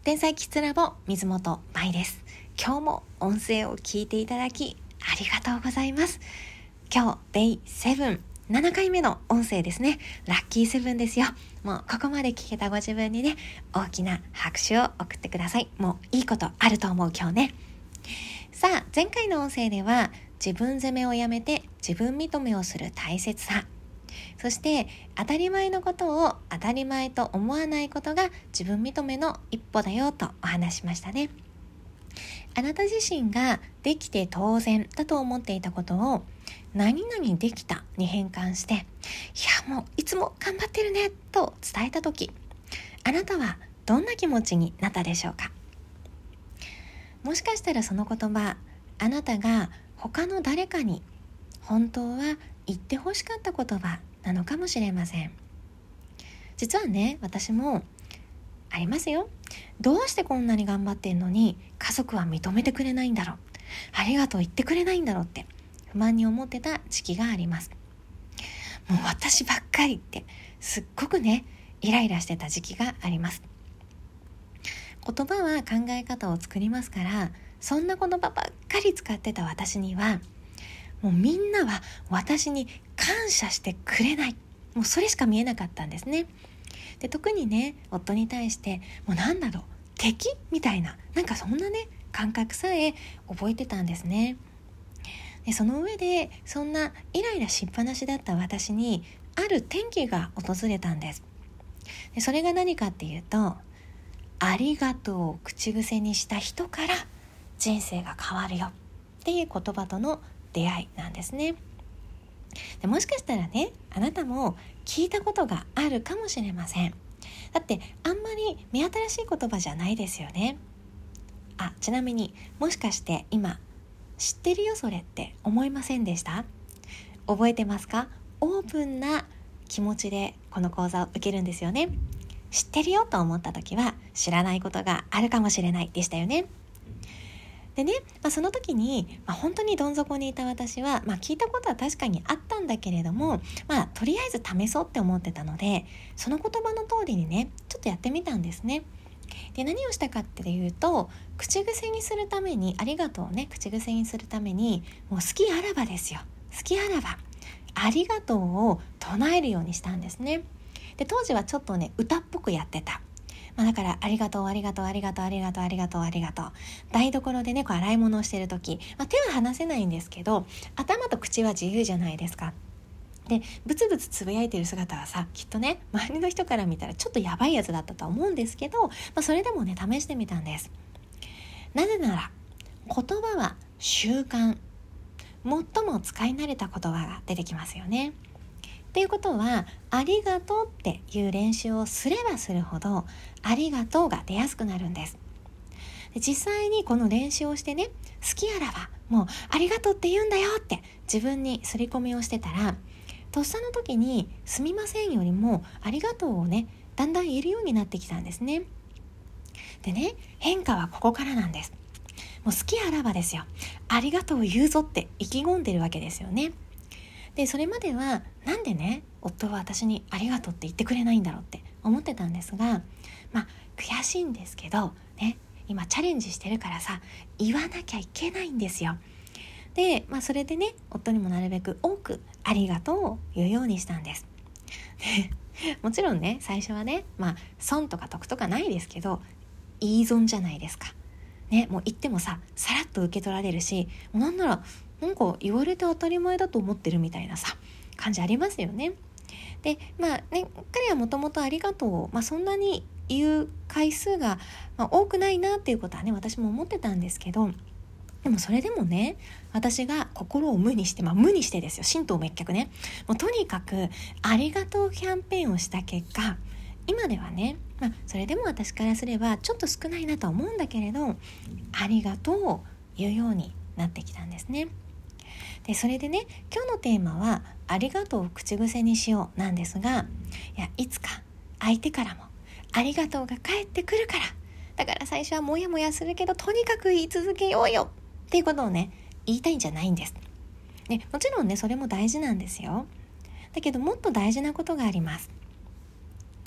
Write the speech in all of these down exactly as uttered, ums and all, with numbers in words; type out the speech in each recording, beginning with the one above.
天才キッズラボ水本舞です。今日も音声を聞いていただきありがとうございます。今日デイセブン、ななかいめの音声ですね。ラッキーセブンですよ。もうここまで聞けたご自分にね、大きな拍手を送ってください。もういいことあると思う今日ね。さあ、前回の音声では自分責めをやめて自分認めをする大切さ、そして当たり前のことを当たり前と思わないことが自分認めの一歩だよとお話しましたね。あなた自身ができて当然だと思っていたことを何々できたに変換して、いやもういつも頑張ってるねと伝えたとき、あなたはどんな気持ちになったでしょうか。もしかしたらその言葉、あなたが他の誰かに本当は言ってほしかった言葉なのかもしれません。実はね、私もありますよ。どうしてこんなに頑張ってんのに家族は認めてくれないんだろう、ありがとう言ってくれないんだろうって不満に思ってた時期があります。もう私ばっかりってすっごくねイライラしてた時期があります。言葉は考え方を作りますから、そんな言葉ばっかり使ってた私にはもうみんなは私に感謝してくれない、もうそれしか見えなかったんですね。で、特にね夫に対してもうなんだろう敵みたいな、なんかそんなね感覚さえ覚えてたんですね。で、その上でそんなイライラしっぱなしだった私にある転機が訪れたんです。で、それが何かっていうと、ありがとうを口癖にした人から人生が変わるよっていう言葉との出会いなんですね。で、もしかしたらね、あなたも聞いたことがあるかもしれません。だってあんまり目新しい言葉じゃないですよね。あ、ちなみにもしかして今知ってるよそれって思いませんでした？覚えてますか？オープンな気持ちでこの講座を受けるんですよね。知ってるよと思った時は知らないことがあるかもしれないでしたよね。でね、まあ、その時に、まあ、本当にどん底にいた私は、まあ、聞いたことは確かにあったんだけれども、まあ、とりあえず試そうって思ってたので、その言葉の通りにねちょっとやってみたんですね。で、何をしたかっていうと、口癖にするために、ありがとうをね口癖にするために、もう好きあらばですよ、好きあらばありがとうを唱えるようにしたんですね。で、当時はちょっとね歌っぽくやってた。まあ、だからありがとうありがとうありがとうありがとうありがとうありがとう、台所でねこう洗い物をしてる時、まあ、手は離せないんですけど頭と口は自由じゃないですか。で、ブツブツつぶやいてる姿はさ、きっとね周りの人から見たらちょっとやばいやつだったと思うんですけど、まあ、それでもね試してみたんです。なぜなら言葉は習慣、最も使い慣れた言葉が出てきますよね。っていうことは、ありがとうっていう練習をすればするほどありがとうが出やすくなるんです。で、実際にこの練習をしてね、好きあらばもうありがとうって言うんだよって自分に刷り込みをしてたら、とっさの時にすみませんよりもありがとうをねだんだん言えるようになってきたんですね。でね、変化はここからなんです。もう好きあらばですよ、ありがとうを言うぞって意気込んでるわけですよね。で、それまではなんでね夫は私にありがとうって言ってくれないんだろうって思ってたんですが、まあ悔しいんですけどね、今チャレンジしてるからさ言わなきゃいけないんですよ。で、まあそれでね夫にもなるべく多くありがとうを言うようにしたんです。で、もちろんね最初はね、まあ損とか得とかないですけど言い損じゃないですかね。もう言ってもささらっと受け取られるし、もうなんならなんか言われて当たり前だと思ってるみたいなさ感じありますよね。で、まあね、彼はもともとありがとうを、まあ、そんなに言う回数が、まあ、多くないなっていうことはね私も思ってたんですけど、でもそれでもね私が心を無にして、まあ無にしてですよ、神道滅却ね、もうとにかくありがとうキャンペーンをした結果、今ではね、まあ、それでも私からすればちょっと少ないなとは思うんだけれど、ありがとうを言うようになってきたんですね。で、それでね今日のテーマはありがとうを口癖にしようなんですが、いやいつか相手からもありがとうが返ってくるから、だから最初はモヤモヤするけどとにかく言い続けようよっていうことをね言いたいんじゃないんです。で、もちろんねそれも大事なんですよ。だけどもっと大事なことがあります。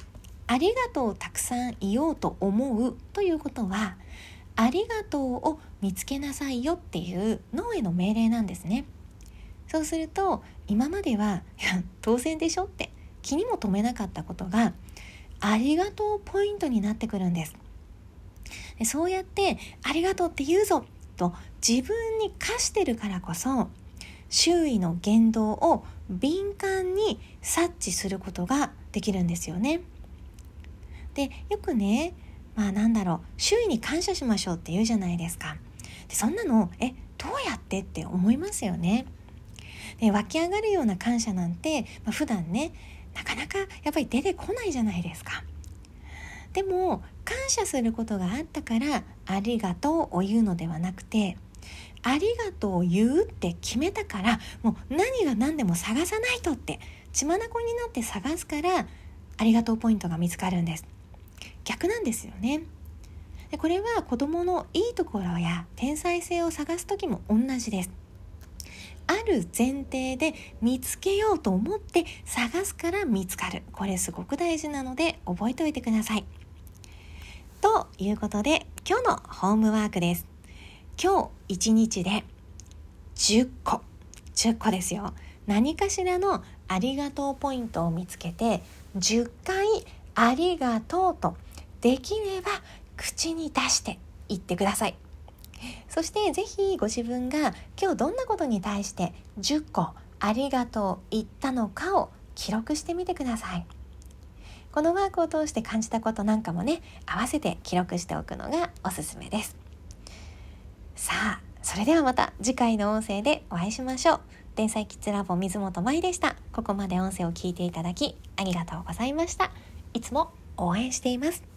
ありがとうをたくさん言おうと思うということは、ありがとうを見つけなさいよっていう脳への命令なんですね。そうすると今まではいや当然でしょって気にも留めなかったことがありがとうポイントになってくるんです。でそうやってありがとうって言うぞと自分に課してるからこそ、周囲の言動を敏感に察知することができるんですよね。でよくね、まあなんだろう、周囲に感謝しましょうって言うじゃないですか。でそんなのえどうやってって思いますよね。で湧き上がるような感謝なんて、まあ、普段ねなかなかやっぱり出てこないじゃないですか。でも感謝することがあったからありがとうを言うのではなくて、ありがとうを言うって決めたからもう何が何でも探さないとって血眼になって探すからありがとうポイントが見つかるんです。逆なんですよね。でこれは子どものいいところや天才性を探すときも同じです。ある前提で見つけようと思って探すから見つかる。これすごく大事なので覚えておいてください。ということで今日のホームワークです。今日一日でじゅっこじゅっこですよ。何かしらのありがとうポイントを見つけてじゅっかいありがとうとできれば口に出して言ってください。そしてぜひご自分が今日どんなことに対してじゅっこありがとう言ったのかを記録してみてください。このワークを通して感じたことなんかもね、合わせて記録しておくのがおすすめです。さあ、それではまた次回の音声でお会いしましょう。天才キッズラボ水本舞でした。ここまで音声を聞いていただきありがとうございました。いつも応援しています。